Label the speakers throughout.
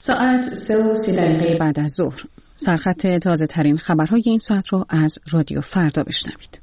Speaker 1: ساعت 3:30 بعد از ظهر. سرخط تازه ترین خبرهای این ساعت رو از رادیو فردا بشنوید.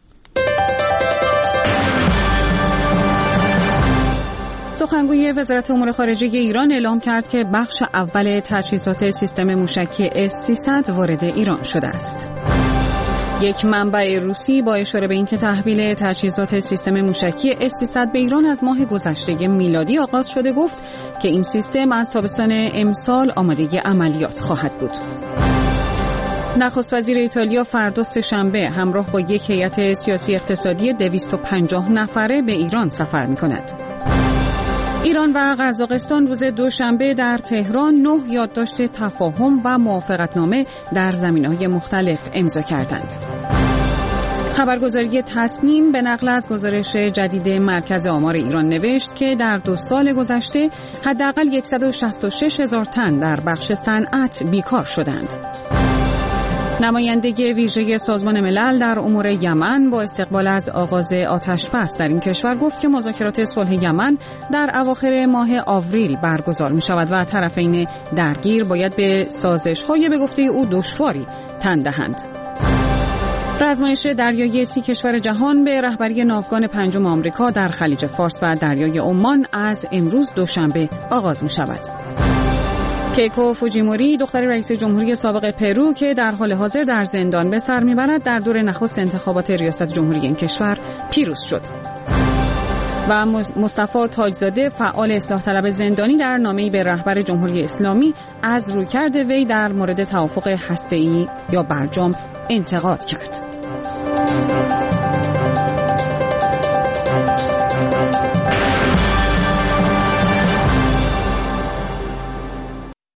Speaker 1: سخنگوی وزارت امور خارجه ایران اعلام کرد که بخش اول تجهیزات سیستم موشکی S-300 وارد ایران شده است. یک منبع روسی با اشاره به اینکه تحویل تجهیزات سیستم موشکی S-300 به ایران از ماه گذشته میلادی آغاز شده گفت که این سیستم از تابستان امسال آماده عملیات خواهد بود. نخست وزیر ایتالیا فردا سه‌شنبه همراه با یک هیئت سیاسی اقتصادی 250 نفره به ایران سفر می‌کند. ایران و قزاقستان روز دوشنبه در تهران 9 یادداشت تفاهم و موافقتنامه در زمینه‌های مختلف امضا کردند. خبرگزاری تصنیم به نقل از گزارش جدید مرکز آمار ایران نوشت که در 2 سال گذشته حداقل 166,000 تن در بخش صنعت بیکار شدند. نماینده ویژه سازمان ملل در امور یمن با استقبال از آغاز آتش‌بس در این کشور گفت که مذاکرات صلح یمن در اواخر ماه آوریل برگزار می‌شود و طرفین درگیر باید به سازش‌های به گفته او دشواری تن دهند. رزمایش دریایی 30 کشور جهان به رهبری ناوگان 5 آمریکا در خلیج فارس و دریای عمان از امروز دوشنبه آغاز می‌شود. کیکو فوجیموری دختر رئیس جمهوری سابق پرو که در حال حاضر در زندان به سر میبرد در دور نخست انتخابات ریاست جمهوری این کشور پیروز شد. و مصطفی تاجزاده فعال اصلاح طلب زندانی در نامه‌ای به رهبر جمهوری اسلامی از رویکرد وی در مورد توافق هسته‌ای یا برجام انتقاد کرد.